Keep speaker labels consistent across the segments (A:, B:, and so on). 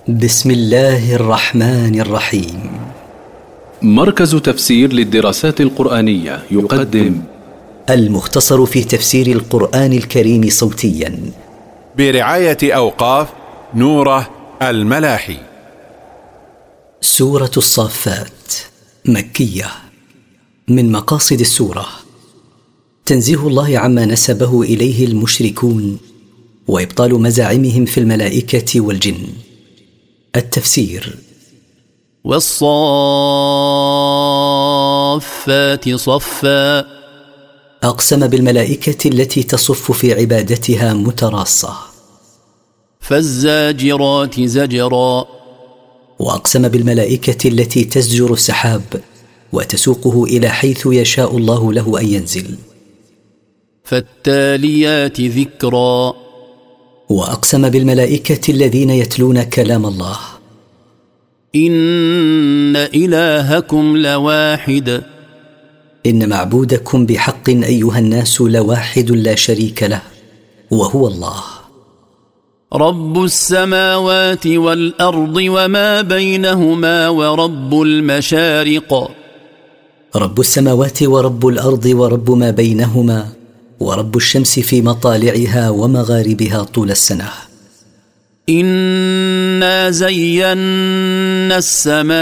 A: بسم الله الرحمن الرحيم.
B: مركز تفسير للدراسات القرآنية يقدم
A: المختصر في تفسير القرآن الكريم صوتيا
C: برعاية أوقاف نوره الملاحي.
A: سورة الصافات مكية. من مقاصد السورة تنزيه الله عما نسبه إليه المشركون وإبطال مزاعمهم في الملائكة والجن. التفسير:
D: والصافات صفا،
A: أقسم بالملائكة التي تصف في عبادتها متراصة.
D: فالزاجرات زجرا،
A: وأقسم بالملائكة التي تزجر السحاب وتسوقه إلى حيث يشاء الله له أن ينزل.
D: فالتاليات ذكرا،
A: وأقسم بالملائكة الذين يتلون كلام الله.
D: إن إلهكم لواحد،
A: إن معبودكم بحق أيها الناس لواحد لا شريك له، وهو الله.
D: رب السماوات والأرض وما بينهما ورب المشارق.
A: رب السماوات ورب الأرض ورب ما بينهما ورب الشمس في مطالعها ومغاربها طول السنة.
D: إنا زينا السماء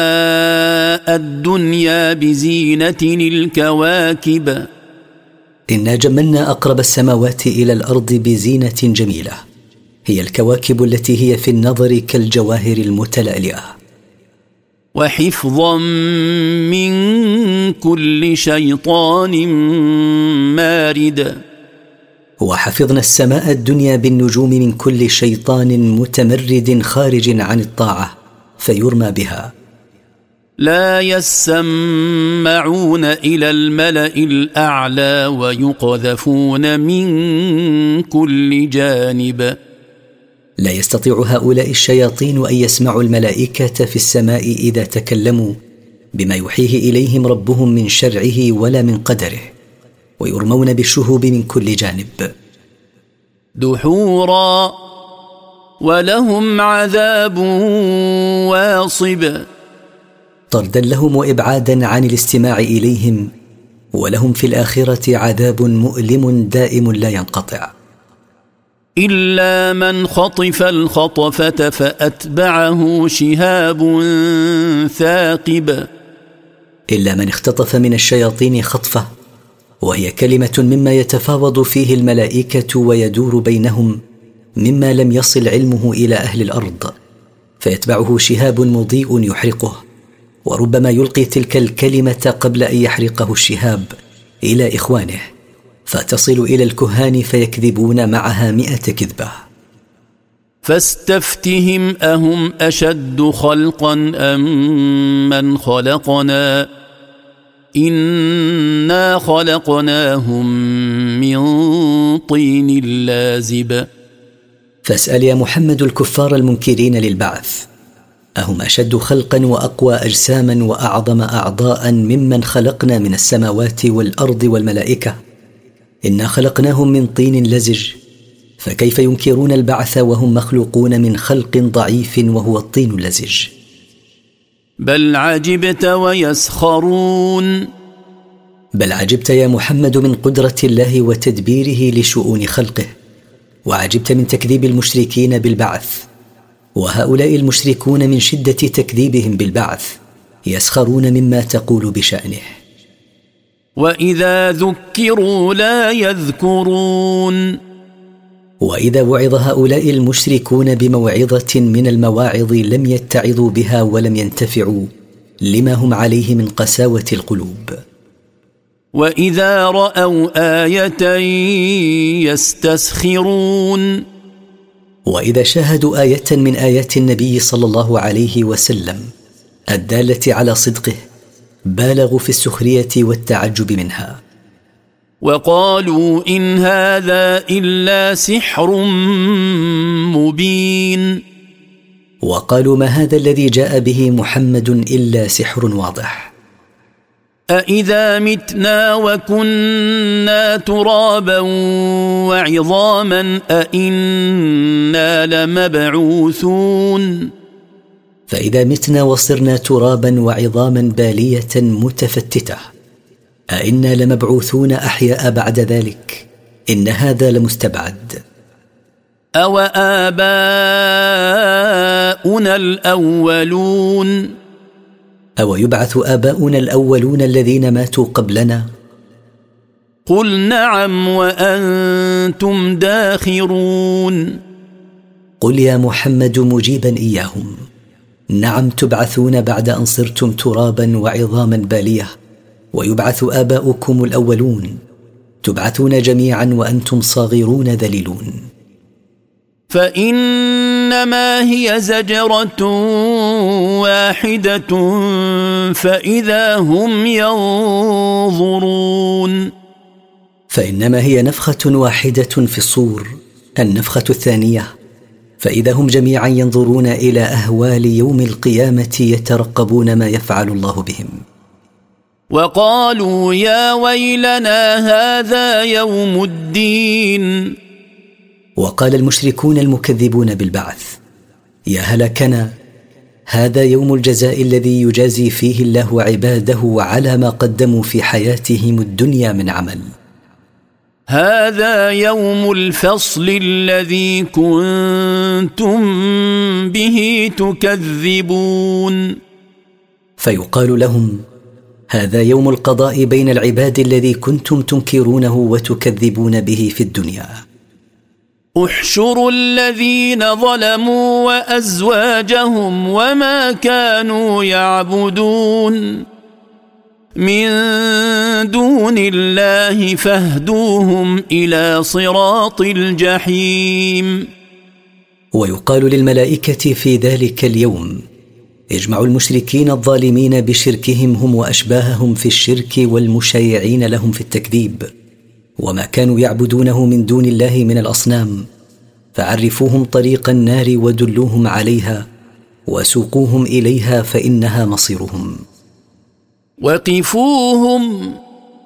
D: الدنيا بزينة الكواكب.
A: إنا جملنا أقرب السماوات إلى الأرض بزينة جميلة، هي الكواكب التي هي في النظر كالجواهر المتلألئة.
D: وحفظا من كل شيطان مارد.
A: وحفظنا السماء الدنيا بالنجوم من كل شيطان متمرد خارج عن الطاعة فيرمى بها.
D: لا يسمعون إلى الملأ الأعلى ويقذفون من كل جانب.
A: لا يستطيع هؤلاء الشياطين أن يسمعوا الملائكة في السماء إذا تكلموا بما يوحيه إليهم ربهم من شرعه ولا من قدره، ويرمون بالشهوب من كل جانب.
D: دحورا ولهم عذاب واصب.
A: طردا لهم وإبعادا عن الاستماع إليهم، ولهم في الآخرة عذاب مؤلم دائم لا ينقطع.
D: إلا من خطف الخطفة فأتبعه شهاب ثاقب.
A: إلا من اختطف من الشياطين خطفة، وهي كلمة مما يتفاوض فيه الملائكة ويدور بينهم مما لم يصل علمه إلى أهل الأرض، فيتبعه شهاب مضيء يحرقه، وربما يلقي تلك الكلمة قبل أن يحرقه الشهاب إلى إخوانه، فتصل إلى الكهان فيكذبون معها 100 كذبة.
D: فاستفتهم أهم أشد خلقا أم من خلقنا إنا خلقناهم من طين لازب.
A: فاسأل يا محمد الكفار المنكرين للبعث، أهم أشد خلقا وأقوى أجساما وأعظم أعضاء ممن خلقنا من السماوات والأرض والملائكة؟ إنا خلقناهم من طين لزج، فكيف ينكرون البعث وهم مخلوقون من خلق ضعيف وهو الطين اللزج؟
D: بل عجبت ويسخرون.
A: بل عجبت يا محمد من قدرة الله وتدبيره لشؤون خلقه، وعجبت من تكذيب المشركين بالبعث، وهؤلاء المشركون من شدة تكذيبهم بالبعث يسخرون مما تقول بشأنه.
D: وإذا ذكروا لا يذكرون.
A: وإذا وعظ هؤلاء المشركون بموعظة من المواعظ لم يتعظوا بها ولم ينتفعوا لما هم عليه من قساوة القلوب.
D: وإذا رأوا آية يستسخرون.
A: وإذا شاهدوا آية من آيات النبي صلى الله عليه وسلم الدالة على صدقه بالغوا في السخرية والتعجب منها.
D: وقالوا إن هذا إلا سحر مبين.
A: وقالوا ما هذا الذي جاء به محمد إلا سحر واضح.
D: أإذا متنا وكنا ترابا وعظاما أإنا لمبعوثون
A: فإذا متنا وصرنا ترابا وعظاما بالية متفتتة أئنا لمبعوثون أحياء بعد ذلك؟ إن هذا لمستبعد.
D: أو آباؤنا الأولون
A: أو يبعث آباؤنا الأولون الذين ماتوا قبلنا؟
D: قل نعم وأنتم داخرون.
A: قل يا محمد مجيبا إياهم: نعم، تبعثون بعد أن صرتم ترابا وعظاما بالية، ويبعث آباؤكم الأولون، تبعثون جميعا وأنتم صاغرون ذليلون.
D: فإنما هي زجرة واحدة فإذا هم ينظرون.
A: فإنما هي نفخة واحدة في الصور، النفخة الثانية، فإذا هم جميعا ينظرون إلى أهوال يوم القيامة يترقبون ما يفعل الله بهم.
D: وقالوا يا ويلنا هذا يوم الدين.
A: وقال المشركون المكذبون بالبعث: يا هلكنا، هذا يوم الجزاء الذي يجازي فيه الله عباده على ما قدموا في حياتهم الدنيا من عمل.
D: هذا يوم الفصل الذي كنتم به تكذبون.
A: فيقال لهم: هذا يوم القضاء بين العباد الذي كنتم تنكرونه وتكذبون به في الدنيا.
D: احشروا الذين ظلموا وأزواجهم وما كانوا يعبدون من دون الله فاهدوهم إلى صراط الجحيم.
A: ويقال للملائكة في ذلك اليوم: اجمعوا المشركين الظالمين بشركهم هم وأشباههم في الشرك والمشايعين لهم في التكذيب وما كانوا يعبدونه من دون الله من الأصنام، فعرفوهم طريق النار ودلوهم عليها وسوقوهم إليها فإنها مصيرهم.
D: وقفوهم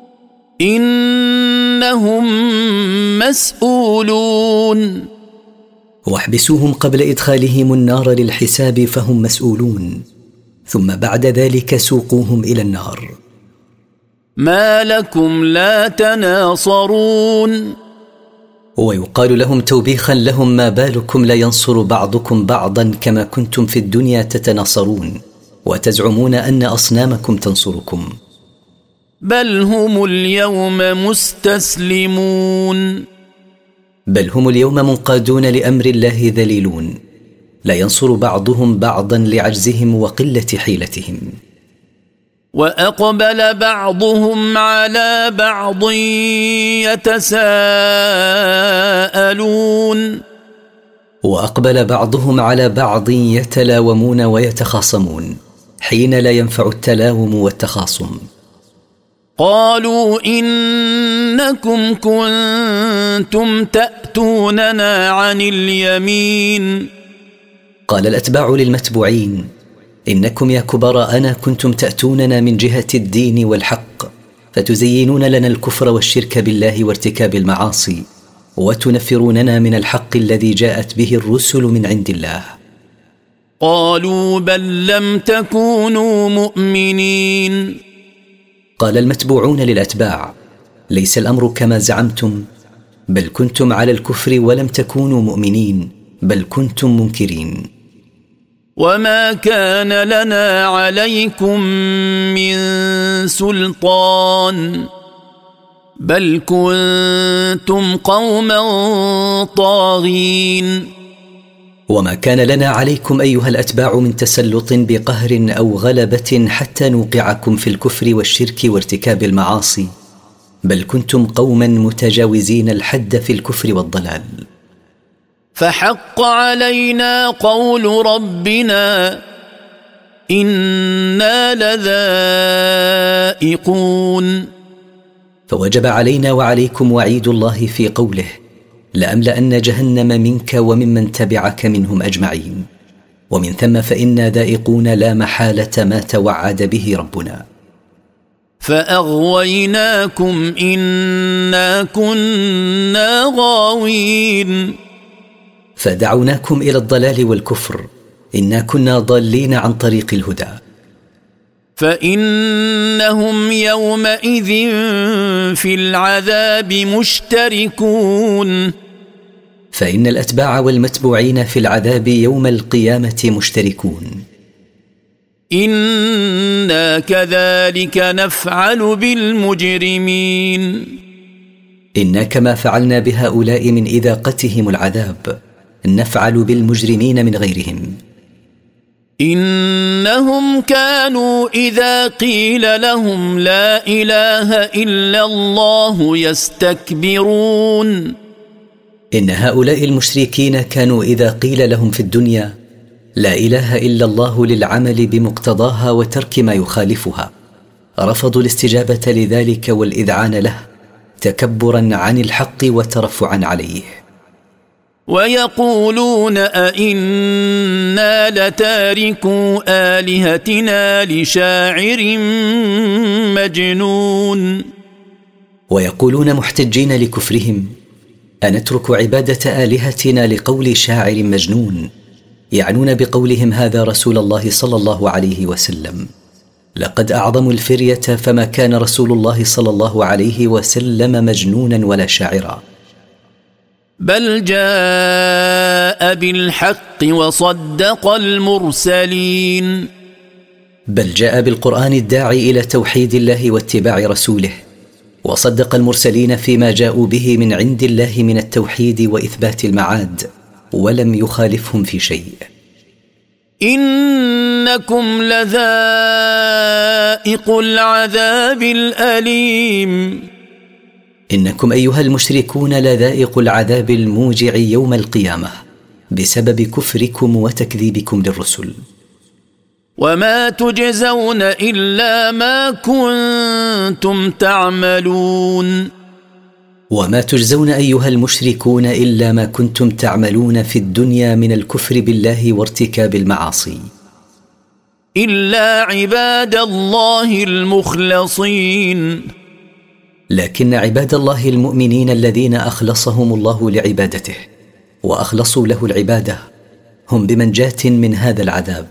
D: إنهم مسؤولون.
A: واحبسوهم قبل إدخالهم النار للحساب فهم مسؤولون، ثم بعد ذلك سوقوهم إلى النار.
D: ما لكم لا تناصرون.
A: ويقال لهم توبيخا لهم: ما بالكم لا ينصر بعضكم بعضا كما كنتم في الدنيا تتناصرون وتزعمون أن أصنامكم تنصركم.
D: بل هم اليوم مستسلمون.
A: بل هم اليوم منقادون لأمر الله ذليلون، لا ينصر بعضهم بعضا لعجزهم وقلة حيلتهم.
D: وأقبل بعضهم على بعض يتساءلون.
A: وأقبل بعضهم على بعض يتلاومون ويتخاصمون حين لا ينفع التلاوم والتخاصم.
D: قالوا إنكم كنتم تأتوننا عن اليمين.
A: قال الأتباع للمتبوعين: إنكم يا كبراءنا كنتم تأتوننا من جهة الدين والحق، فتزينون لنا الكفر والشرك بالله وارتكاب المعاصي، وتنفروننا من الحق الذي جاءت به الرسل من عند الله.
D: قالوا بل لم تكونوا مؤمنين.
A: قال المتبوعون للأتباع: ليس الأمر كما زعمتم، بل كنتم على الكفر ولم تكونوا مؤمنين، بل كنتم منكرين.
D: وما كان لنا عليكم من سلطان بل كنتم قوما طاغين.
A: وما كان لنا عليكم أيها الأتباع من تسلط بقهر أو غلبة حتى نوقعكم في الكفر والشرك وارتكاب المعاصي، بل كنتم قوما متجاوزين الحد في الكفر والضلال.
D: فحق علينا قول ربنا إنا لذائقون.
A: فوجب علينا وعليكم وعيد الله في قوله: لأملأن جهنم منك وممن تبعك منهم أجمعين، ومن ثم فإنا ذائقون لا محالة ما توعد به ربنا.
D: فأغويناكم إنا كنا غاوين.
A: فدعوناكم إلى الضلال والكفر إنا كنا ضالين عن طريق الهدى.
D: فإنهم يومئذ في العذاب مشتركون.
A: فإن الأتباع والمتبوعين في العذاب يوم القيامة مشتركون.
D: إنا كذلك نفعل بالمجرمين.
A: إنا كما فعلنا بهؤلاء من إذاقتهم العذاب نفعل بالمجرمين من غيرهم.
D: إنهم كانوا إذا قيل لهم لا إله إلا الله يستكبرون.
A: إن هؤلاء المشركين كانوا إذا قيل لهم في الدنيا لا إله إلا الله للعمل بمقتضاها وترك ما يخالفها رفضوا الاستجابة لذلك والإذعان له تكبرا عن الحق وترفعا عليه.
D: ويقولون أئنا لتاركو آلهتنا لشاعر مجنون.
A: ويقولون محتجين لكفرهم أنترك عبادة آلهتنا لقول شاعر مجنون، يعنون بقولهم هذا رسول الله صلى الله عليه وسلم. لقد أعظموا الفرية فما كان رسول الله صلى الله عليه وسلم مجنونا ولا شاعرا.
D: بل جاء بالحق وصدق المرسلين.
A: بل جاء بالقرآن الداعي إلى توحيد الله واتباع رسوله وصدق المرسلين فيما جاءوا به من عند الله من التوحيد وإثبات المعاد ولم يخالفهم في شيء.
D: إنكم لذائق العذاب الأليم.
A: إنكم أيها المشركون لذائق العذاب الموجع يوم القيامة بسبب كفركم وتكذيبكم للرسل.
D: وما تجزون إلا ما كنتم تعملون.
A: وما تجزون أيها المشركون إلا ما كنتم تعملون في الدنيا من الكفر بالله وارتكاب المعاصي.
D: إلا عباد الله المخلصين.
A: لكن عباد الله المؤمنين الذين أخلصهم الله لعبادته وأخلصوا له العبادة هم بمنجاة من هذا العذاب.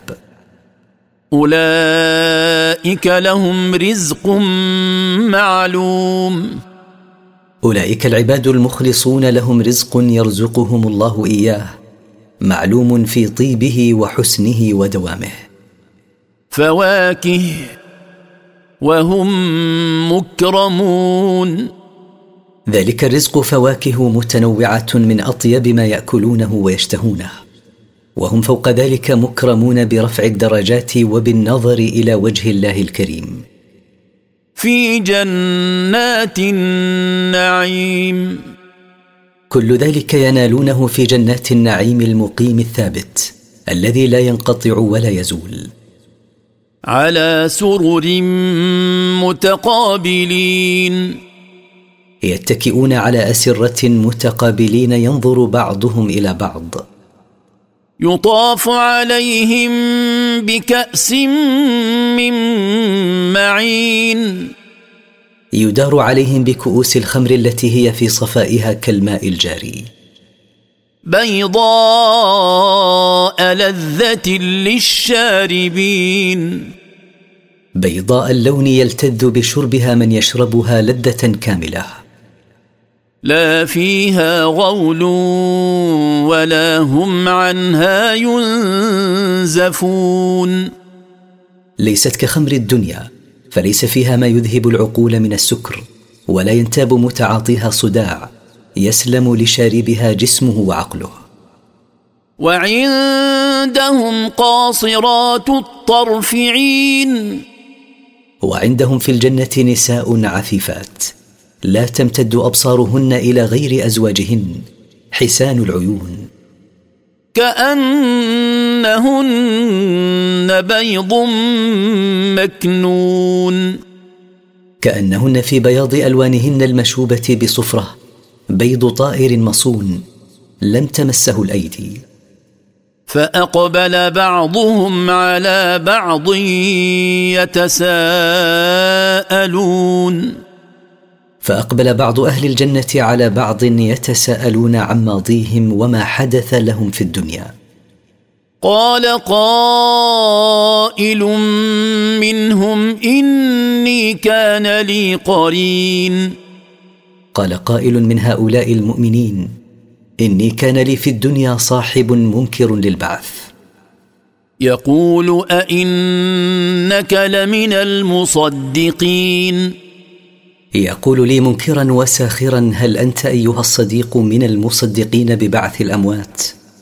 D: أولئك لهم رزق معلوم.
A: أولئك العباد المخلصون لهم رزق يرزقهم الله إياه معلوم في طيبه وحسنه ودوامه.
D: فواكه وهم مكرمون.
A: ذلك الرزق فواكه متنوعة من أطيب ما يأكلونه ويشتهونه، وهم فوق ذلك مكرمون برفع الدرجات وبالنظر إلى وجه الله الكريم.
D: في جنات النعيم.
A: كل ذلك ينالونه في جنات النعيم المقيم الثابت الذي لا ينقطع ولا يزول.
D: على سرر متقابلين.
A: يتكئون على أسرة متقابلين ينظر بعضهم إلى بعض.
D: يطاف عليهم بكأس من معين.
A: يدار عليهم بكؤوس الخمر التي هي في صفائها كالماء الجاري.
D: بيضاء لذة للشاربين.
A: بيضاء اللون يلتذ بشربها من يشربها لذة كاملة.
D: لا فيها غول ولا هم عنها ينزفون.
A: ليست كخمر الدنيا فليس فيها ما يذهب العقول من السكر ولا ينتاب متعاطيها صداع، يسلم لشاربها جسمه وعقله.
D: وعندهم قاصرات الطرف عين.
A: وعندهم في الجنة نساء عفيفات لا تمتد أبصارهن إلى غير أزواجهن، حسان العيون.
D: كأنهن بيض مكنون.
A: كأنهن في بياض ألوانهن المشوبة بصفرة بيض طائر مصون لم تمسه الأيدي.
D: فأقبل بعضهم على بعض يتساءلون.
A: فأقبل بعض أهل الجنة على بعض يتساءلون عن ماضيهم وما حدث لهم في الدنيا.
D: قال قائل منهم إني كان لي قرين.
A: قال قائل من هؤلاء المؤمنين: إني كان لي في الدنيا صاحب منكر للبعث،
D: يقول أئنك لمن المصدقين.
A: يقول لي منكرا وساخرا: هل أنت أيها الصديق من المصدقين ببعث الأموات؟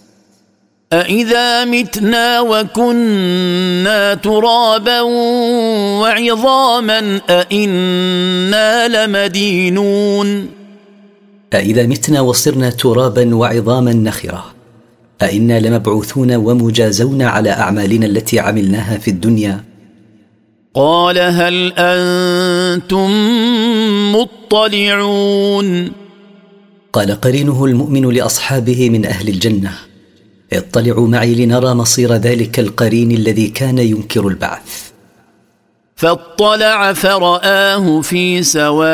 D: أإذا متنا وكنا ترابا وعظاما أإنا لمدينون.
A: أإذا متنا وصرنا ترابا وعظاما نخرة أإنا لمبعوثون ومجازون على أعمالنا التي عملناها في الدنيا؟
D: قال هل أنتم مطلعون؟
A: قال قرينه المؤمن لأصحابه من أهل الجنة: اطلعوا معي لنرى مصير ذلك القرين الذي كان ينكر البعث.
D: فاطلع فرآه في سواء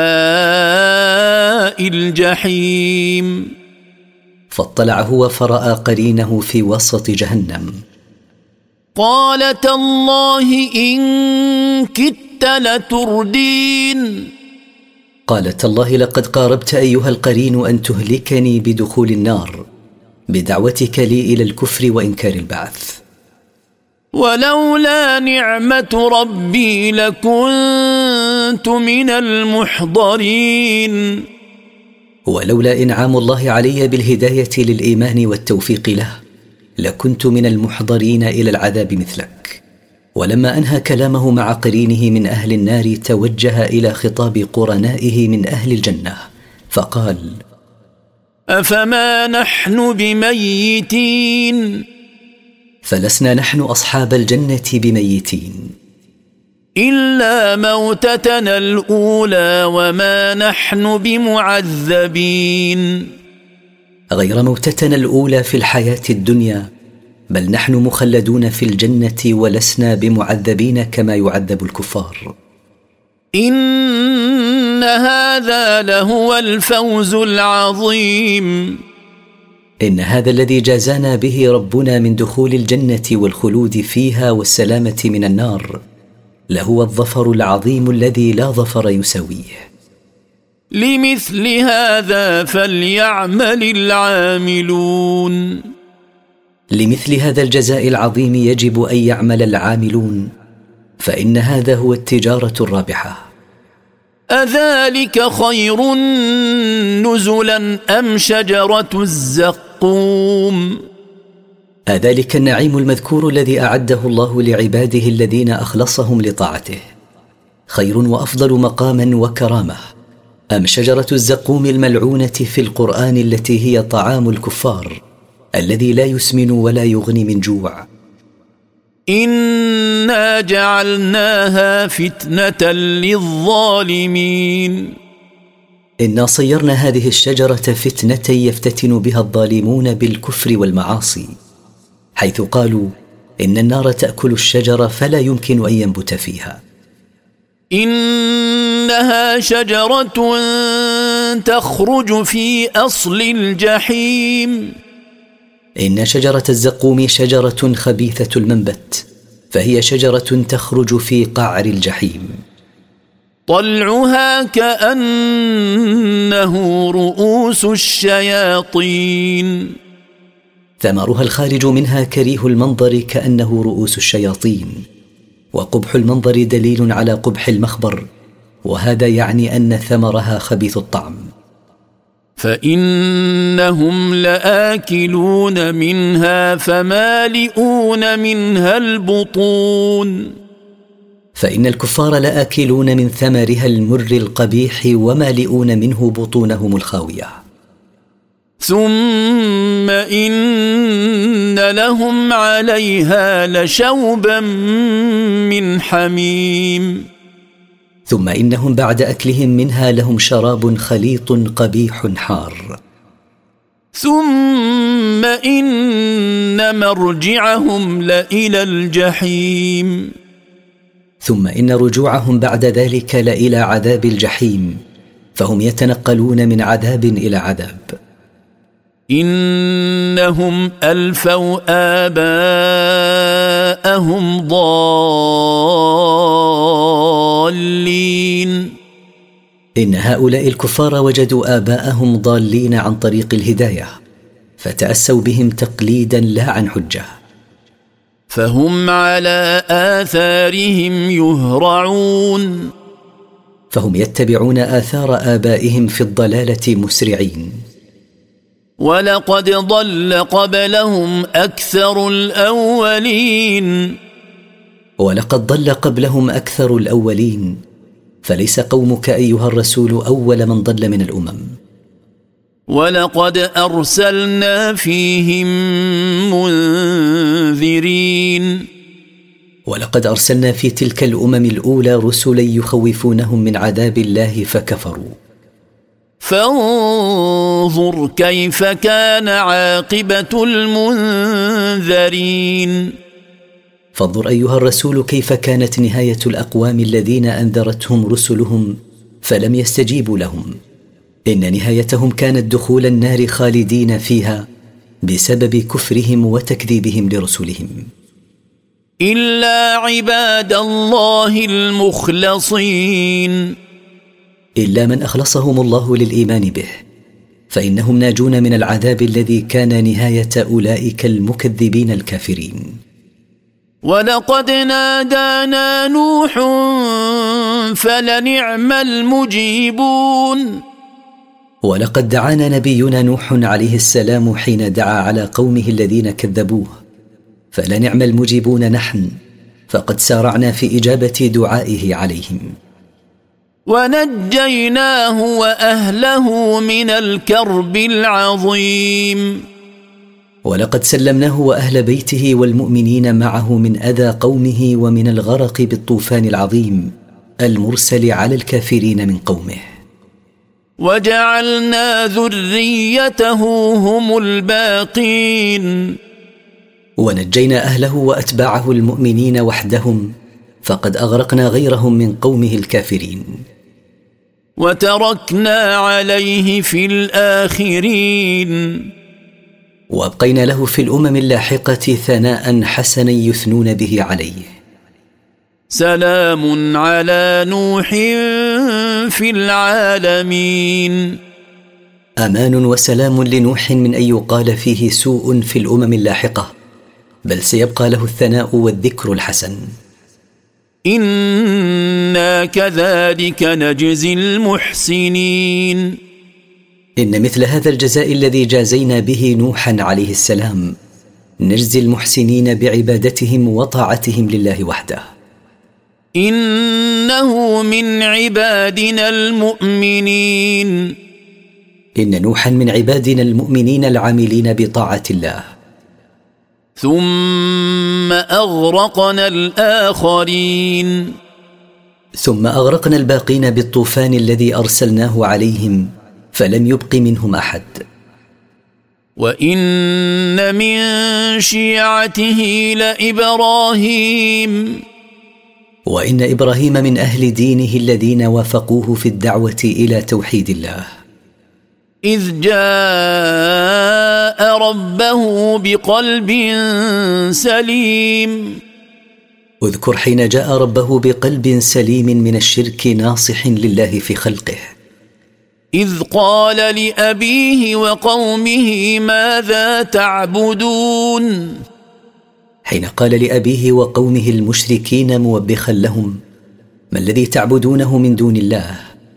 D: الجحيم.
A: فاطلع هو فرأى قرينه في وسط جهنم.
D: قال تالله إن كدت لتردين.
A: قال تالله لقد قاربت أيها القرين أن تهلكني بدخول النار بدعوتك لي إلى الكفر وإنكار البعث.
D: ولولا نعمة ربي لكنت من المحضرين.
A: ولولا إنعام الله علي بالهداية للإيمان والتوفيق له لكنت من المحضرين إلى العذاب مثلك. ولما أنهى كلامه مع قرينه من أهل النار توجه إلى خطاب قرنائه من أهل الجنة فقال:
D: أفما نحن بميتين؟
A: فلسنا نحن أصحاب الجنة بميتين
D: إلا موتتنا الأولى وما نحن بمعذبين.
A: غير موتتنا الأولى في الحياة الدنيا، بل نحن مخلدون في الجنة ولسنا بمعذبين كما يعذب الكفار.
D: إن هذا لهو الفوز العظيم.
A: إن هذا الذي جازانا به ربنا من دخول الجنة والخلود فيها والسلامة من النار لهو الظفر العظيم الذي لا ظفر يساويه.
D: لمثل هذا فليعمل العاملون.
A: لمثل هذا الجزاء العظيم يجب أن يعمل العاملون، فإن هذا هو التجارة الرابحة.
D: أذلك خير نزلا أم شجرة الزقوم؟
A: أذلك النعيم المذكور الذي أعده الله لعباده الذين أخلصهم لطاعته خير وأفضل مقاما وكرامة أم شجرة الزقوم الملعونة في القرآن التي هي طعام الكفار الذي لا يسمن ولا يغني من جوع؟
D: إنا جعلناها فتنة للظالمين.
A: إنا صيرنا هذه الشجرة فتنة يفتتن بها الظالمون بالكفر والمعاصي، حيث قالوا إن النار تأكل الشجرة فلا يمكن أن ينبت فيها.
D: إنها شجرة تخرج في أصل الجحيم.
A: إن شجرة الزقوم شجرة خبيثة المنبت، فهي شجرة تخرج في قعر الجحيم.
D: طلعها كأنه رؤوس الشياطين.
A: ثمرها الخارج منها كريه المنظر كأنه رؤوس الشياطين، وقبح المنظر دليل على قبح المخبر، وهذا يعني أن ثمرها خبيث الطعم.
D: فإنهم لآكلون منها فمالئون منها البطون.
A: فإن الكفار لآكلون من ثمرها المر القبيح ومالئون منه بطونهم الخاوية.
D: ثم إن لهم عليها لشوبا من حميم.
A: ثم إنهم بعد أكلهم منها لهم شراب خليط قبيح حار.
D: ثم إن مرجعهم لإلى الجحيم.
A: ثم إن رجوعهم بعد ذلك لإلى عذاب الجحيم، فهم يتنقلون من عذاب إلى عذاب.
D: إنهم ألفوا آباءهم ضالين.
A: إن هؤلاء الكفار وجدوا آباءهم ضالين عن طريق الهداية، فتأسوا بهم تقليدا لا عن حجة،
D: فهم على آثارهم يهرعون.
A: فهم يتبعون آثار آبائهم في الضلالة مسرعين.
D: ولقد ضل قبلهم أكثر الأولين.
A: ولقد ضل قبلهم أكثر الأولين، فليس قومك أيها الرسول أول من ضل من الأمم.
D: ولقد أرسلنا فيهم منذرين.
A: ولقد أرسلنا في تلك الأمم الأولى رسلا يخوفونهم من عذاب الله فكفروا.
D: فانظر كيف كان عاقبة المنذرين.
A: فانظر أيها الرسول كيف كانت نهاية الأقوام الذين أنذرتهم رسلهم فلم يستجيبوا لهم. إن نهايتهم كانت دخول النار خالدين فيها بسبب كفرهم وتكذيبهم لرسلهم.
D: إلا عباد الله المخلصين.
A: إلا من أخلصهم الله للإيمان به، فإنهم ناجون من العذاب الذي كان نهاية أولئك المكذبين الكافرين.
D: ولقد نادانا نوح فلنعم المجيبون.
A: ولقد دعانا نبينا نوح عليه السلام حين دعا على قومه الذين كذبوه، فلنعم المجيبون نحن، فقد سارعنا في إجابة دعائه عليهم.
D: ونجيناه وأهله من الكرب العظيم.
A: ولقد سلمناه وأهل بيته والمؤمنين معه من أذى قومه ومن الغرق بالطوفان العظيم المرسل على الكافرين من قومه.
D: وجعلنا ذريته هم الباقين.
A: ونجينا أهله وأتباعه المؤمنين وحدهم، فقد أغرقنا غيرهم من قومه الكافرين.
D: وتركنا عليه في الآخرين.
A: وأبقينا له في الأمم اللاحقة ثناء حسنا يثنون به عليه.
D: سلام على نوح في العالمين.
A: أمان وسلام لنوح من أن يقال فيه سوء في الأمم اللاحقة، بل سيبقى له الثناء والذكر الحسن.
D: إنا كذلك نجزي المحسنين.
A: إن مثل هذا الجزاء الذي جازينا به نوحا عليه السلام نجزي المحسنين بعبادتهم وطاعتهم لله وحده.
D: إنه من عبادنا المؤمنين.
A: إن نوحا من عبادنا المؤمنين العاملين بطاعة الله.
D: ثم أغرقنا الآخرين.
A: ثم أغرقنا الباقين بالطوفان الذي أرسلناه عليهم فلم يبق منهم أحد.
D: وإن من شيعته لإبراهيم.
A: وإن إبراهيم من أهل دينه الذين وافقوه في الدعوة إلى توحيد الله.
D: إذ جاء ربه بقلب سليم.
A: اذكر حين جاء ربه بقلب سليم من الشرك ناصح لله في خلقه.
D: إذ قال لأبيه وقومه ماذا تعبدون.
A: حين قال لأبيه وقومه المشركين موبخا لهم ما الذي تعبدونه من دون الله.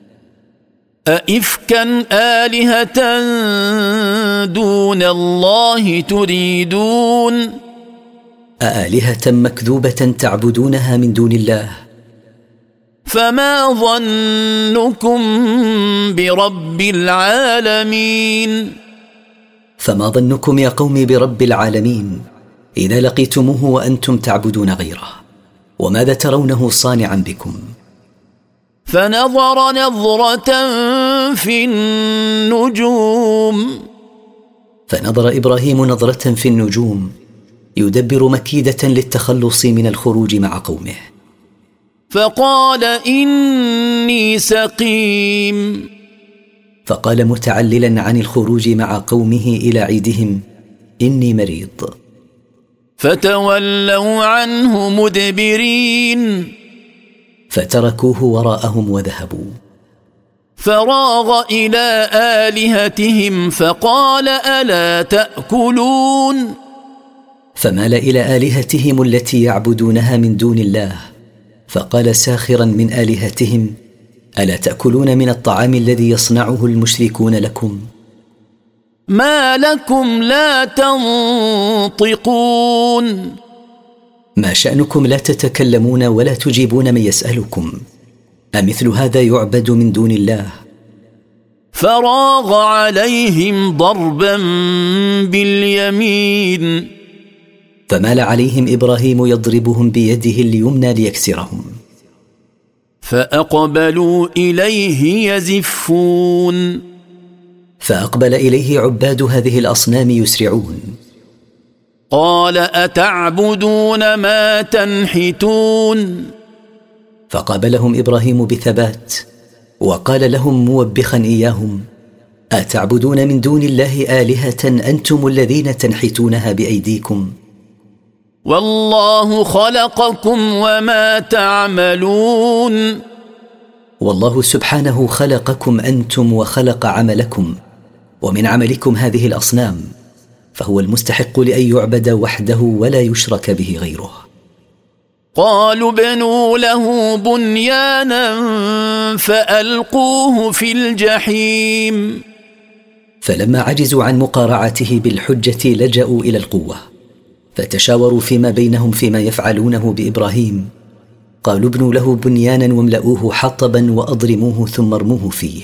D: أئفكا آلهة دون الله تريدون.
A: أآلهة مكذوبة تعبدونها من دون الله.
D: فما ظنكم برب العالمين.
A: فما ظنكم يا قوم برب العالمين إذا لقيتموه وأنتم تعبدون غيره، وماذا ترونه صانعا بكم.
D: فنظر نظرة في النجوم.
A: فنظر إبراهيم نظرة في النجوم يدبر مكيدة للتخلص من الخروج مع قومه.
D: فقال إني سقيم.
A: فقال متعللا عن الخروج مع قومه إلى عيدهم: إني مريض.
D: فتولوا عنه مدبرين،
A: فتركوه وراءهم وذهبوا.
D: فراغ إلى آلهتهم فقال: ألا تأكلون؟
A: فمال إلى آلهتهم التي يعبدونها من دون الله، فقال ساخرا من آلهتهم: ألا تأكلون من الطعام الذي يصنعه المشركون لكم؟
D: ما لكم لا تنطقون؟
A: ما شأنكم لا تتكلمون ولا تجيبون من يسألكم؟ أمثل هذا يعبد من دون الله؟
D: فراغ عليهم ضربا باليمين،
A: فمال عليهم إبراهيم يضربهم بيده اليمنى ليكسرهم.
D: فأقبلوا إليه يزفون،
A: فأقبل إليه عباد هذه الأصنام يسرعون.
D: قال: أتعبدون ما تنحتون؟
A: فقابلهم إبراهيم بثبات وقال لهم موبخا إياهم: أتعبدون من دون الله آلهة أنتم الذين تنحتونها بأيديكم؟
D: والله خلقكم وما تعملون.
A: والله سبحانه خلقكم أنتم وخلق عملكم، ومن عملكم هذه الأصنام، فهو المستحق لأن يعبد وحده ولا يشرك به غيره.
D: قالوا ابنوا له بنيانا فألقوه في الجحيم.
A: فلما عجزوا عن مقارعته بالحجة لجأوا إلى القوة، فتشاوروا فيما بينهم فيما يفعلونه بإبراهيم. قالوا ابنوا له بنيانا واملؤوه حطبا وأضرموه ثم ارموه فيه.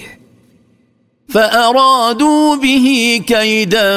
D: فأرادوا به كيدا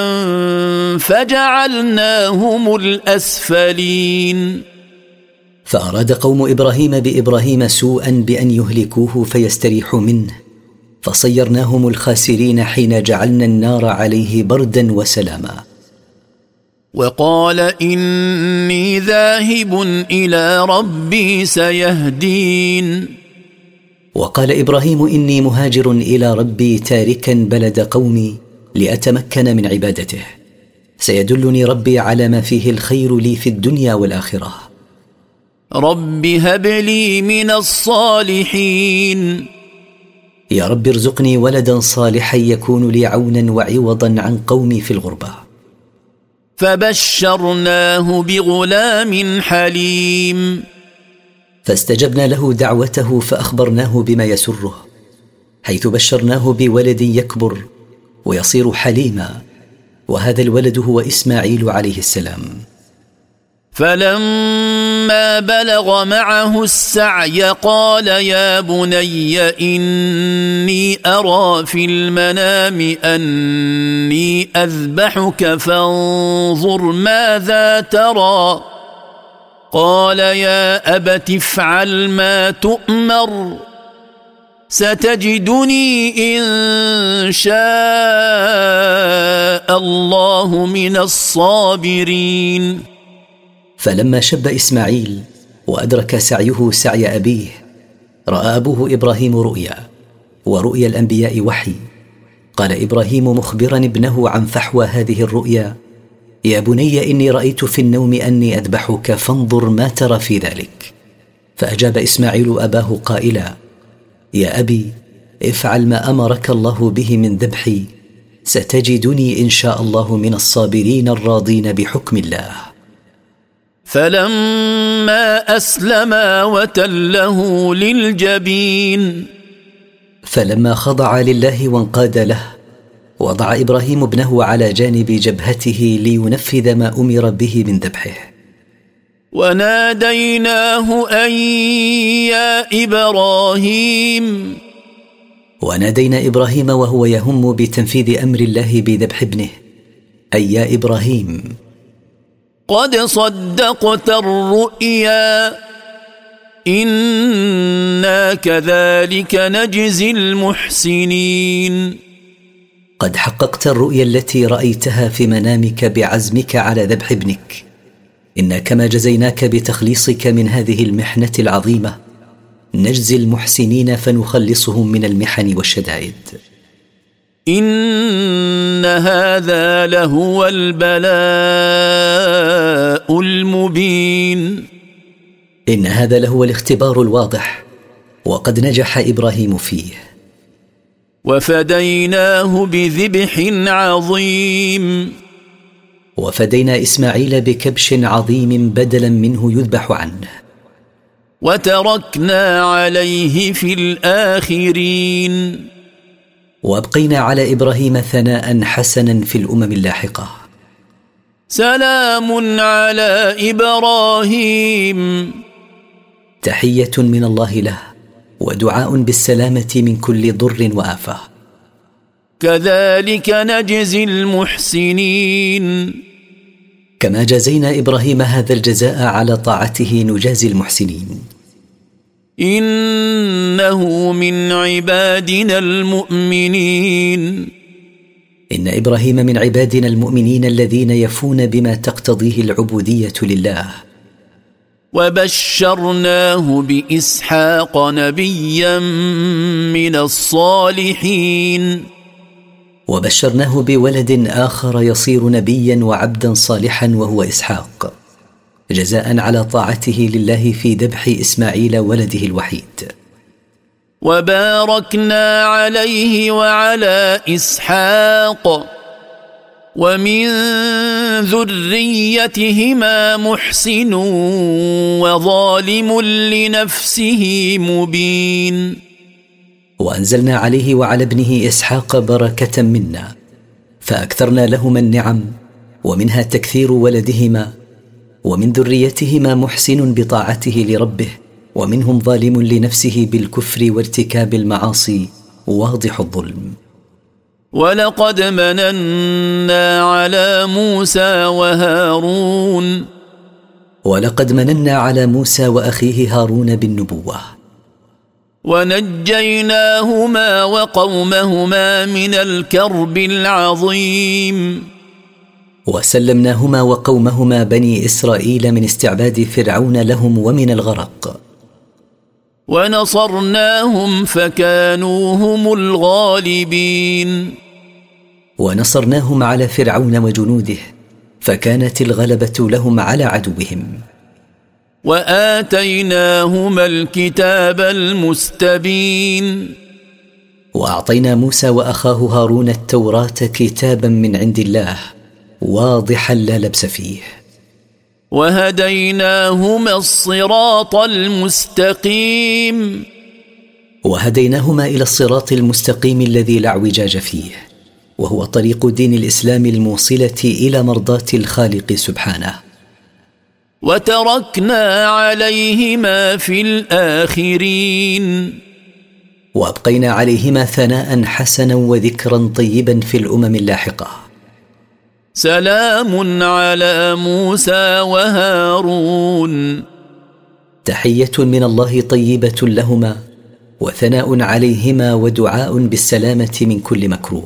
D: فجعلناهم الأسفلين.
A: فأراد قوم إبراهيم بإبراهيم سوءا بأن يهلكوه فيستريحوا منه، فصيرناهم الخاسرين حين جعلنا النار عليه بردا وسلاما.
D: وقال: إني ذاهب إلى ربي سيهدين.
A: وقال إبراهيم: إني مهاجر إلى ربي تاركا بلد قومي لأتمكن من عبادته، سيدلني ربي على ما فيه الخير لي في الدنيا والآخرة.
D: رب هب لي من الصالحين.
A: يا رب ارزقني ولدا صالحا يكون لي عونا وعوضا عن قومي في الغربة.
D: فبشرناه بغلام حليم.
A: فاستجبنا له دعوته فأخبرناه بما يسره، حيث بشرناه بولد يكبر ويصير حليما، وهذا الولد هو إسماعيل عليه السلام.
D: فلما بلغ معه السعي قال: يا بني إني أرى في المنام أني أذبحك فانظر ماذا ترى. قال: يا أبت افعل ما تؤمر، ستجدني إن شاء الله من الصابرين.
A: فلما شب إسماعيل وأدرك سعيه سعي أبيه، رأى أبوه إبراهيم رؤيا، ورؤيا الأنبياء وحي. قال إبراهيم مخبرا ابنه عن فحوى هذه الرؤيا: يا بني إني رأيت في النوم أني أذبحك فانظر ما ترى في ذلك. فأجاب إسماعيل أباه قائلا: يا أبي افعل ما أمرك الله به من ذبحي، ستجدني إن شاء الله من الصابرين الراضين بحكم الله.
D: فلما أسلما وتله للجبين.
A: فلما خضع لله وانقاد له، وضع إبراهيم ابنه على جانب جبهته لينفذ ما أمر به من ذبحه.
D: وناديناه أن يا إبراهيم.
A: ونادينا إبراهيم وهو يهم بتنفيذ أمر الله بذبح ابنه: أي يا إبراهيم،
D: قد صدقت الرؤيا، إنا كذلك نجزي المحسنين.
A: قد حققت الرؤيا التي رأيتها في منامك بعزمك على ذبح ابنك، إنا كما جزيناك بتخليصك من هذه المحنة العظيمة نجزي المحسنين فنخلصهم من المحن والشدائد.
D: إن هذا لهو البلاء المبين.
A: إن هذا لهو الاختبار الواضح، وقد نجح إبراهيم فيه.
D: وفديناه بذبح عظيم.
A: وفدينا إسماعيل بكبش عظيم بدلا منه يذبح عنه.
D: وتركنا عليه في الآخرين.
A: وأبقينا على إبراهيم ثناء حسنا في الأمم اللاحقة.
D: سلام على إبراهيم.
A: تحية من الله له، ودعاء بالسلامة من كل ضر وآفة.
D: كذلك نجزي المحسنين.
A: كما جازينا إبراهيم هذا الجزاء على طاعته نجازي المحسنين.
D: إنه من عبادنا المؤمنين.
A: إن إبراهيم من عبادنا المؤمنين الذين يفون بما تقتضيه العبودية لله.
D: وبشرناه بإسحاق نبيا من الصالحين.
A: وبشرناه بولد آخر يصير نبيا وعبدا صالحا وهو إسحاق، جزاء على طاعته لله في ذبح إسماعيل ولده الوحيد.
D: وباركنا عليه وعلى إسحاق ومن ذريتهما محسن وظالم لنفسه مبين.
A: وأنزلنا عليه وعلى ابنه إسحاق بركة منا، فأكثرنا لهما النعم، ومنها تكثير ولدهما، ومن ذريتهما محسن بطاعته لربه، ومنهم ظالم لنفسه بالكفر وارتكاب المعاصي واضح الظلم.
D: ولقد مننا على موسى وهارون.
A: ولقد مننا على موسى وأخيه هارون بالنبوة.
D: ونجيناهما وقومهما من الكرب العظيم.
A: وسلمناهما وقومهما بني إسرائيل من استعباد فرعون لهم ومن الغرق.
D: ونصرناهم فكانوا هم الغالبين.
A: ونصرناهم على فرعون وجنوده، فكانت الغلبة لهم على عدوهم.
D: وآتيناهما الكتاب المستبين.
A: وأعطينا موسى وأخاه هارون التوراة كتابا من عند الله واضحا لا لبس فيه.
D: وهديناهما الصراط المستقيم.
A: وهديناهما إلى الصراط المستقيم الذي لا اعوجاج فيه، وهو طريق دين الإسلام الموصلة إلى مرضاة الخالق سبحانه.
D: وتركنا عليهما في الآخرين.
A: وأبقينا عليهما ثناء حسنا وذكرا طيبا في الأمم اللاحقة.
D: سلام على موسى وهارون.
A: تحية من الله طيبة لهما، وثناء عليهما ودعاء بالسلامة من كل مكروه.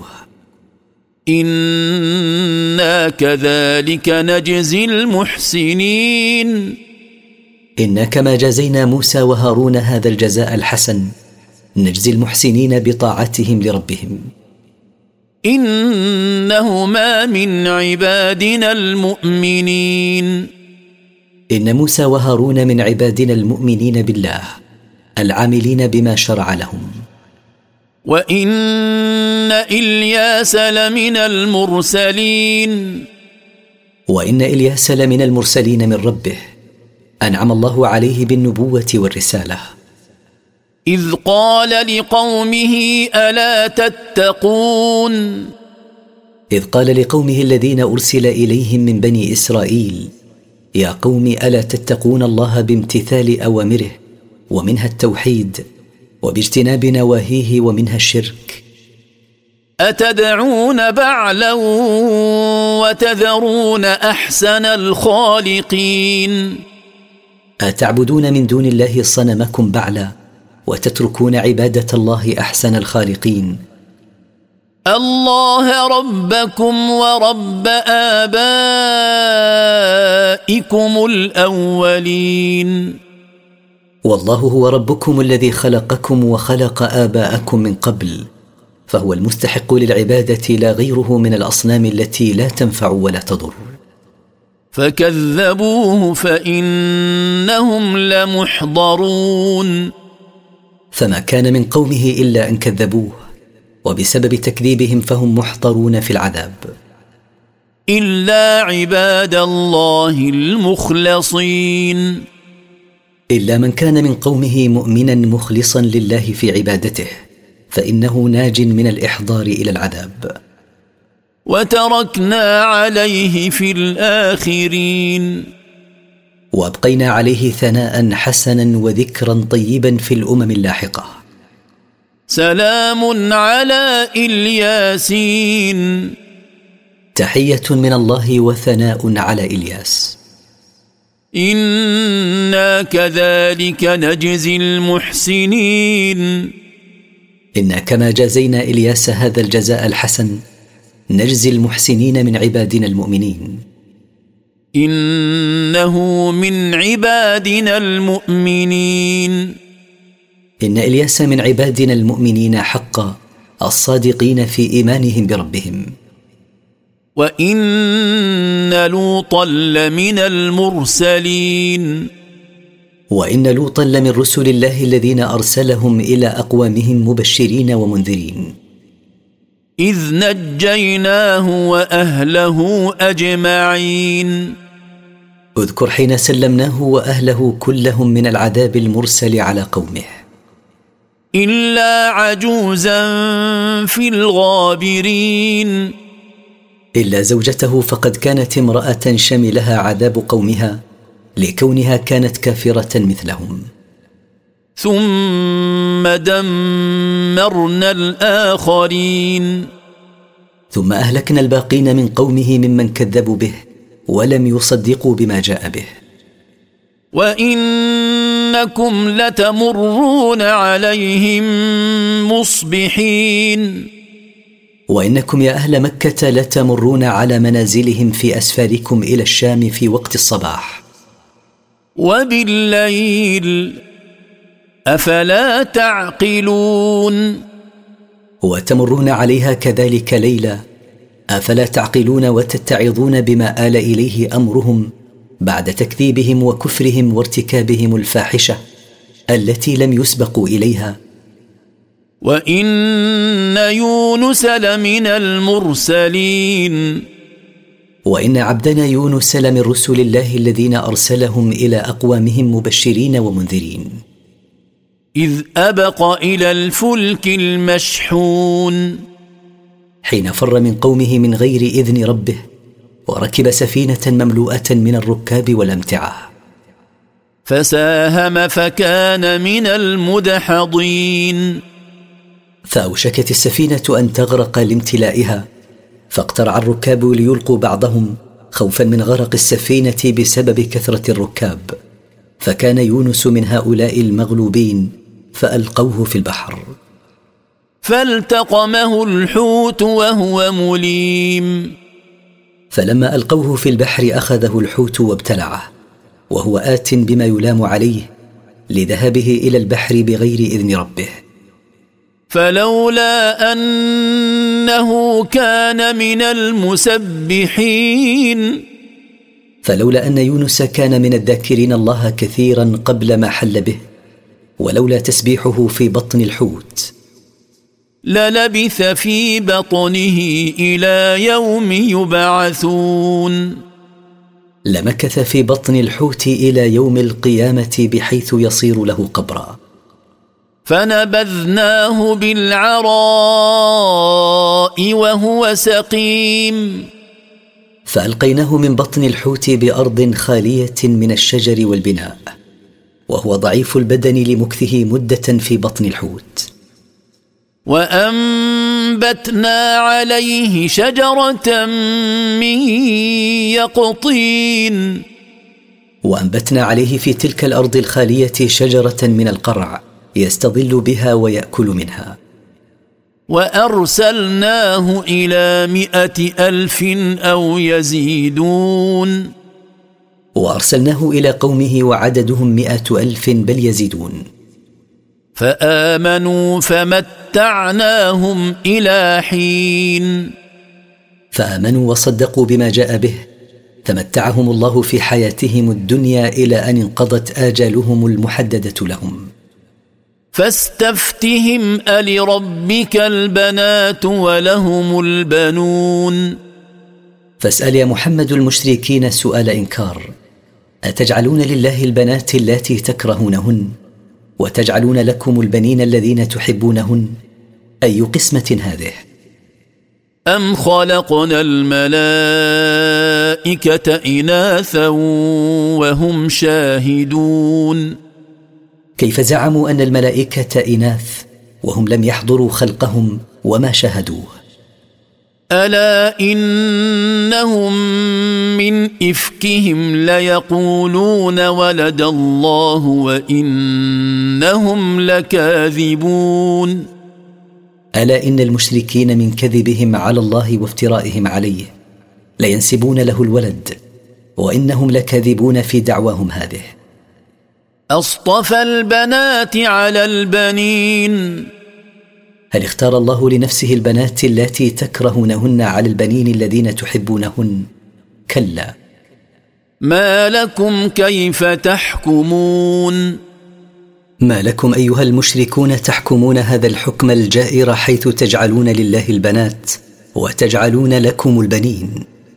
D: إنا كذلك نجزي المحسنين.
A: إنا كما جازينا موسى وهارون هذا الجزاء الحسن نجزي المحسنين بطاعتهم لربهم.
D: إنهما من عبادنا المؤمنين.
A: إن موسى وهارون من عبادنا المؤمنين بالله العاملين بما شرع لهم.
D: وإن إلياس لمن المرسلين.
A: وإن إلياس لمن المرسلين من ربه، أنعم الله عليه بالنبوة والرسالة.
D: إذ قال لقومه ألا تتقون.
A: إذ قال لقومه الذين أرسل إليهم من بني إسرائيل: يا قوم ألا تتقون الله بامتثال أوامره، ومنها التوحيد، وباجتناب نواهيه، ومنها الشرك.
D: أتدعون بعلا وتذرون أحسن الخالقين.
A: أتعبدون من دون الله صنمكم بعلا، وتتركون عبادة الله أحسن الخالقين.
D: الله ربكم ورب آبائكم الأولين.
A: والله هو ربكم الذي خلقكم وخلق آباءكم من قبل، فهو المستحق للعبادة لا غيره من الأصنام التي لا تنفع ولا تضر.
D: فكذبوه فإنهم لمحضرون.
A: فما كان من قومه إلا أن كذبوه، وبسبب تكذيبهم فهم محضرون في العذاب.
D: إلا عباد الله المخلصين.
A: إلا من كان من قومه مؤمنا مخلصا لله في عبادته، فإنه ناج من الإحضار إلى العذاب.
D: وتركنا عليه في الآخرين.
A: وأبقينا عليه ثناء حسنا وذكرا طيبا في الأمم اللاحقة.
D: سلام على الياسين.
A: تحية من الله وثناء على إلياس.
D: إنا كذلك نجزي المحسنين.
A: إنا كما جازينا إلياس هذا الجزاء الحسن نجزي المحسنين من عبادنا المؤمنين.
D: إنه من عبادنا المؤمنين.
A: إن إلياس من عبادنا المؤمنين حقا، الصادقين في إيمانهم بربهم.
D: وإن لوطا لمن المرسلين.
A: وإن لوطا لمن رسل الله الذين أرسلهم إلى أقوامهم مبشرين ومنذرين.
D: إذ نجيناه وأهله أجمعين.
A: اذكر حين سلمناه وأهله كلهم من العذاب المرسل على قومه.
D: إلا عجوزا في الغابرين.
A: إلا زوجته فقد كانت امرأة شملها عذاب قومها لكونها كانت كافرة مثلهم.
D: ثم دمرنا الآخرين.
A: ثم أهلكنا الباقين من قومه ممن كذبوا به ولم يصدقوا بما جاء به.
D: وإنكم لتمرون عليهم مصبحين.
A: وإنكم يا أهل مكة لتمرون على منازلهم في أسفاركم إلى الشام في وقت الصباح.
D: وبالليل أفلا تعقلون.
A: وتمرون عليها كذلك ليلا، أفلا تعقلون وتتعظون بما آل إليه أمرهم بعد تكذيبهم وكفرهم وارتكابهم الفاحشة التي لم يسبقوا إليها.
D: وإن يونس لمن المرسلين.
A: وإن عبدنا يونس لمن رسل الله الذين أرسلهم إلى أقوامهم مبشرين ومنذرين.
D: إذ أبق إلى الفلك المشحون.
A: حين فر من قومه من غير إذن ربه وركب سفينة مملوءة من الركاب والأمتعة.
D: فساهم فكان من المدحضين.
A: فأوشكت السفينة أن تغرق لامتلائها، فاقترع الركاب ليلقوا بعضهم خوفا من غرق السفينة بسبب كثرة الركاب، فكان يونس من هؤلاء المغلوبين فألقوه في البحر.
D: فالتقمه الحوت وهو مليم.
A: فلما ألقوه في البحر أخذه الحوت وابتلعه وهو آت بما يلام عليه لذهابه إلى البحر بغير إذن ربه.
D: فلولا أنه كان من المسبحين.
A: فلولا أن يونس كان من الذاكرين الله كثيرا قبل ما حل به، ولولا تسبيحه في بطن الحوت
D: للبث في بطنه إلى يوم يبعثون.
A: لمكث في بطن الحوت إلى يوم القيامة بحيث يصير له قبرا.
D: فنبذناه بالعراء وهو سقيم.
A: فألقيناه من بطن الحوت بأرض خالية من الشجر والبناء وهو ضعيف البدن لمكثه مدة في بطن الحوت.
D: وأنبتنا عليه شجرة من يقطين.
A: وأنبتنا عليه في تلك الأرض الخالية شجرة من القرع يستظل بها ويأكل منها.
D: وأرسلناه إلى 100,000 أو يزيدون.
A: وأرسلناه إلى قومه وعددهم 100,000 بل يزيدون.
D: فآمنوا فمتعناهم إلى حين.
A: فآمنوا وصدقوا بما جاء به فمتعهم الله في حياتهم الدنيا إلى أن انقضت آجالهم المحددة لهم.
D: فاستفتهم ألربك البنات ولهم البنون.
A: فاسأل يا محمد المشركين سؤال إنكار: أتجعلون لله البنات اللاتي تكرهونهن وتجعلون لكم البنين الذين تحبونهن؟ أي قسمة هذه؟
D: أم خلقنا الملائكة إناثا وهم شاهدون.
A: كيف زعموا أن الملائكة إناث وهم لم يحضروا خلقهم وما شاهدوه؟
D: ألا إنهم من إفكهم ليقولون ولد الله وإنهم لكاذبون.
A: ألا إن المشركين من كذبهم على الله وافترائهم عليه لينسبون له الولد وإنهم لكاذبون في دعواهم هذه.
D: أصطفى البنات على البنين.
A: هل اختار الله لنفسه البنات اللاتي تكرهونهن على البنين الذين تحبونهن؟ كلا.
D: ما لكم كيف تحكمون.
A: ما لكم أيها المشركون تحكمون هذا الحكم الجائر حيث تجعلون لله البنات وتجعلون لكم البنين؟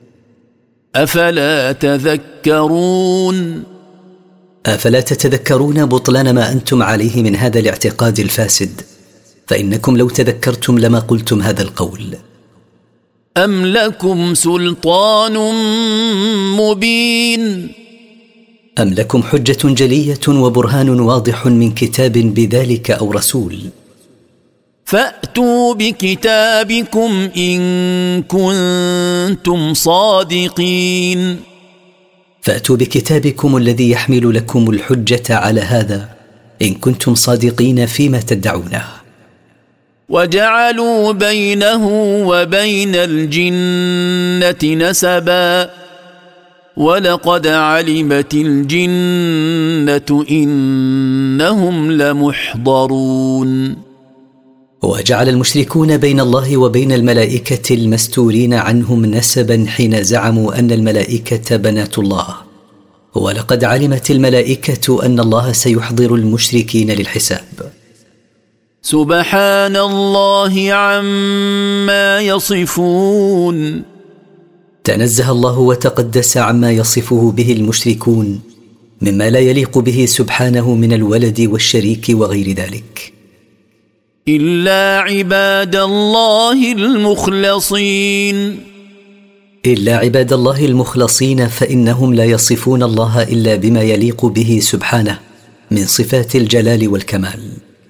D: أفلا تذكرون.
A: أفلا تتذكرون بطلان ما أنتم عليه من هذا الاعتقاد الفاسد؟ فإنكم لو تذكرتم لما قلتم هذا القول.
D: أم لكم سلطان مبين.
A: أم لكم حجة جلية وبرهان واضح من كتاب بذلك أو رسول؟
D: فأتوا بكتابكم إن كنتم صادقين.
A: فأتوا بكتابكم الذي يحمل لكم الحجة على هذا إن كنتم صادقين فيما تدعونه.
D: وجعلوا بينه وبين الجنة نسبا ولقد علمت الجنة إنهم لمحضرون.
A: وجعل المشركون بين الله وبين الملائكة المستورين عنهم نسبا حين زعموا أن الملائكة بنات الله، ولقد علمت الملائكة أن الله سيحضر المشركين للحساب.
D: سبحان الله عما يصفون.
A: تنزه الله وتقدس عما يصفه به المشركون مما لا يليق به سبحانه من الولد والشريك وغير ذلك.
D: إلا عباد الله المخلصين.
A: إلا عباد الله المخلصين فإنهم لا يصفون الله إلا بما يليق به سبحانه من صفات الجلال والكمال.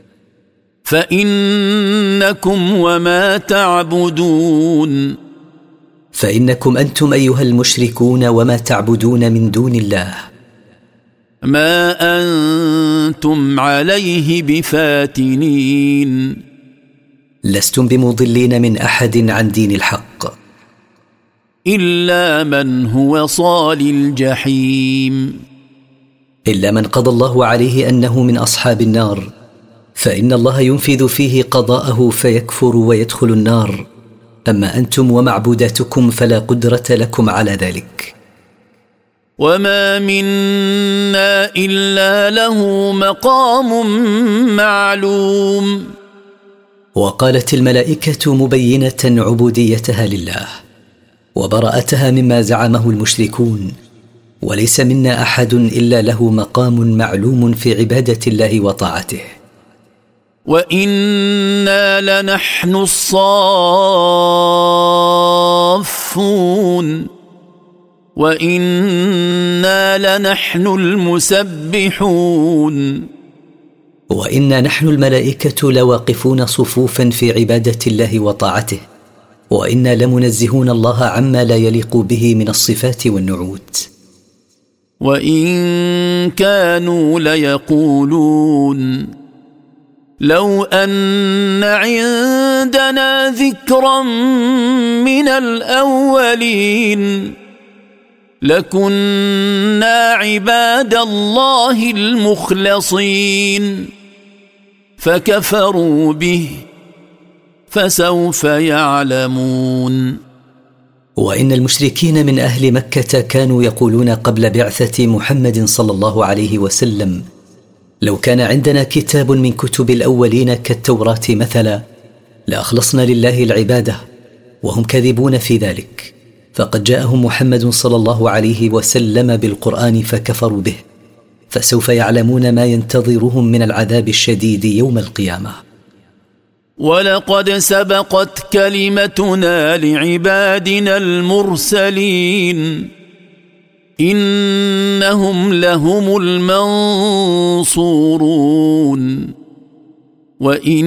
D: فإنكم وما تعبدون.
A: فإنكم أنتم أيها المشركون وما تعبدون من دون الله
D: ما أنتم عليه بفاتنين.
A: لستم بمضلين من أحد عن دين الحق
D: إلا من هو صال الجحيم.
A: إلا من قضى الله عليه أنه من أصحاب النار فإن الله ينفذ فيه قضاءه فيكفر ويدخل النار. أما أنتم ومعبوداتكم فلا قدرة لكم على ذلك.
D: وما منا إلا له مقام معلوم.
A: وقالت الملائكة مبينة عبوديتها لله وبراءتها مما زعمه المشركون: وليس منا أحد إلا له مقام معلوم في عبادة الله وطاعته.
D: وإنا لنحن الصافون وإنا لنحن المسبحون.
A: وإنا نحن الملائكة لواقفون صفوفا في عبادة الله وطاعته، وإنا لمنزهون الله عما لا يليق به من الصفات والنعوت.
D: وإن كانوا ليقولون لو أن عندنا ذكرا من الأولين لكنا عباد الله المخلصين. فكفروا به فسوف يعلمون.
A: وإن المشركين من أهل مكة كانوا يقولون قبل بعثة محمد صلى الله عليه وسلم: لو كان عندنا كتاب من كتب الأولين كالتوراة مثلا لأخلصنا لله العبادة، وهم كاذبون في ذلك. فقد جاءهم محمد صلى الله عليه وسلم بالقرآن فكفروا به، فسوف يعلمون ما ينتظرهم من العذاب الشديد يوم القيامة.
D: ولقد سبقت كلمتنا لعبادنا المرسلين إنهم لهم المنصورون وإن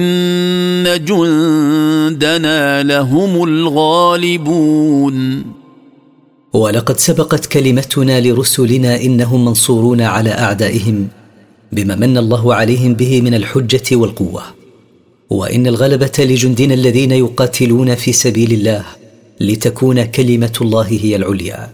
D: جندنا لهم الغالبون.
A: ولقد سبقت كلمتنا لرسلنا إنهم منصورون على أعدائهم بما من الله عليهم به من الحجة والقوة، وإن الغلبة لجندنا الذين يقاتلون في سبيل الله لتكون كلمة الله هي العليا.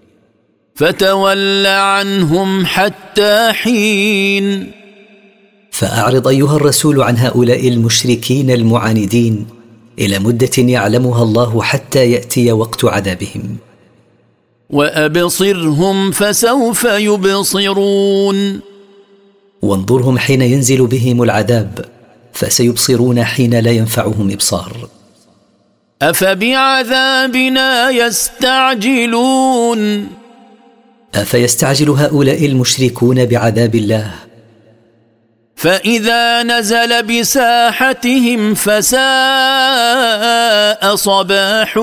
D: فتول عنهم حتى حين.
A: فأعرض أيها الرسول عن هؤلاء المشركين المعاندين إلى مدة يعلمها الله حتى يأتي وقت عذابهم.
D: وأبصرهم فسوف يبصرون.
A: وانظرهم حين ينزل بهم العذاب فسيبصرون حين لا ينفعهم إبصار.
D: أفبعذابنا يستعجلون.
A: أفيستعجل هؤلاء المشركون بعذاب الله؟
D: فإذا نزل بساحتهم فساء صباح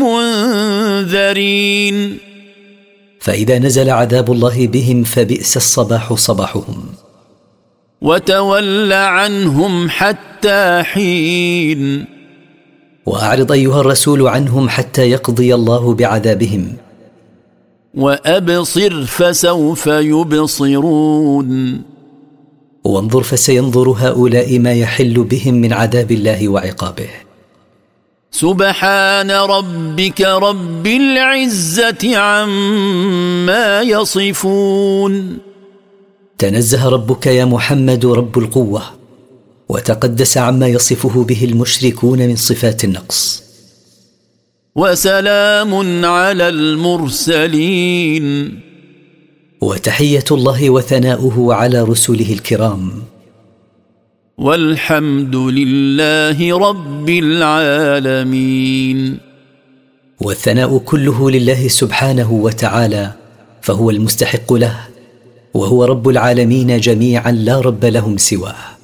D: المنذرين.
A: فإذا نزل عذاب الله بهم فبئس الصباح صباحهم.
D: وتول عنهم حتى حين.
A: وأعرض أيها الرسول عنهم حتى يقضي الله بعذابهم.
D: وأبصر فسوف يبصرون.
A: وانظر فسينظر هؤلاء ما يحل بهم من عذاب الله وعقابه.
D: سبحان ربك رب العزة عما يصفون.
A: تنزه ربك يا محمد رب القوة، وتقدس عما يصفه به المشركون من صفات النقص.
D: وسلام على المرسلين.
A: وتحية الله وثناؤه على رسله الكرام.
D: والحمد لله رب العالمين.
A: والثناء كله لله سبحانه وتعالى، فهو المستحق له، وهو رب العالمين جميعا لا رب لهم سواه.